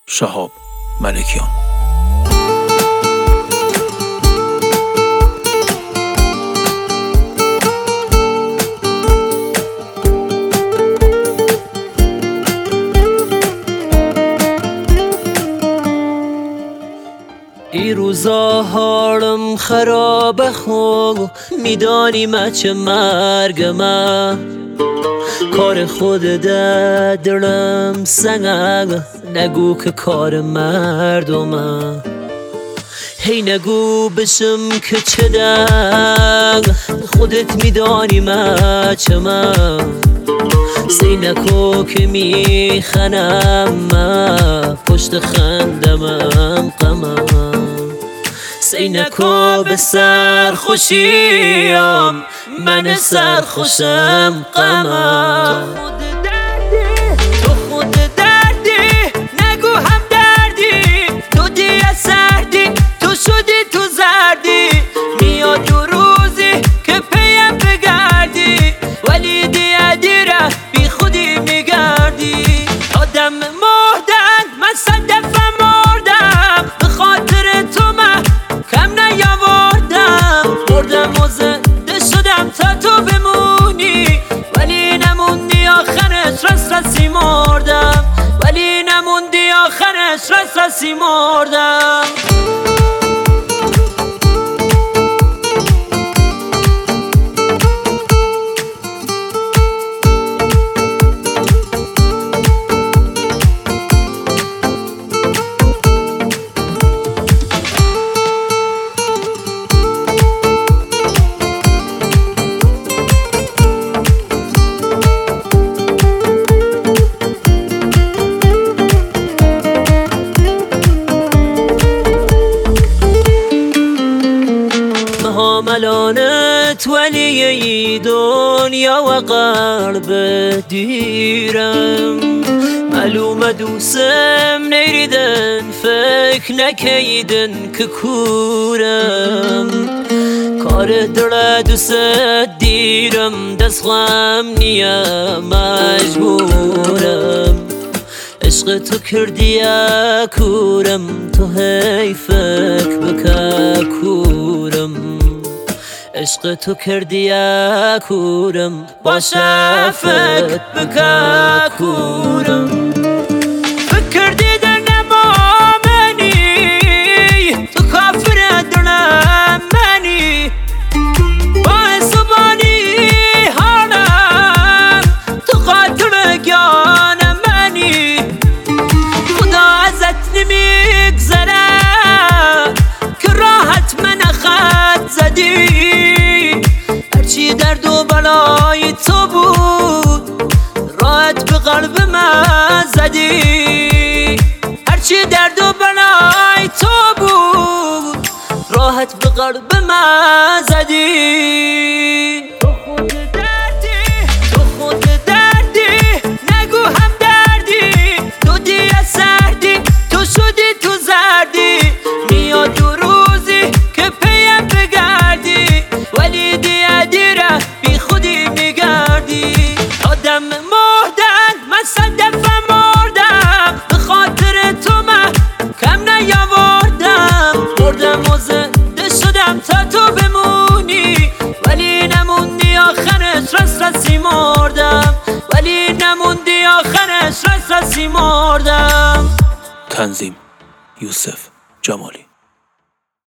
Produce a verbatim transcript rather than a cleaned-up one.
شهاب ملکیان. ای روزا حالم خرابه خو میدانی من چه مرگمه کار خود ده دلم سنگ نگو که کار مردمه هی نگو بشم که چه دنگ خودت میدانی من چه من سی نکو که میخنم من پشت خندمم قمم سی نکو به سر خوشیم من سر خوشم قمم تو خود دردی نگو هم دردی تو دیگه سردی تو شدی تو زردی میاد دو روزی که پیم بگردی ولی دیگه دیره بی خودی میگردی آدم مردن من صد دفعه مردم به خاطر تو من کم نیاوردم مردم و زنده شدم تا تو بمونی ولی نموندی آخرش رس رسی مردم ولی نموندی آخرش رس رسی مردم ملانت ولی ای دنیا و قلب دیرم معلومه دوستم نیریدن فکر نکیدن که کورم کار دل دوست دیرم دست غم نیم مجبورم عشق تو کردی کورم تو هی فکر بکه کورم عشق تو کردی کورم باشه فکر بکه کورم فکر کردی در نمامنی تو کافر دلم منی با حسابانی حالم تو قاتل گیان منی خدا ازت نمیگذره که راحت من خط زدی هرچی درد و بلای تو بود راحت به قلب من زدی هرچی درد و بلای تو بود راحت به قلب من زدی تو خود دردی تو خود دردی نگو هم دردی تو دیگه سردی تو شدی تو زردی میاد دو روزی که پیم بگردی ولی دیگه دیره بی خودی میگردی آدم مردن من صد دفعه مردم به خاطر تو من کم نیاوردم مردم و زنده شدم تا تو بمونی ولی نموندی آخرش رس رسی مردم ولی نموندی آخرش رس رسی مردم. تنظیم یوسف جمالی.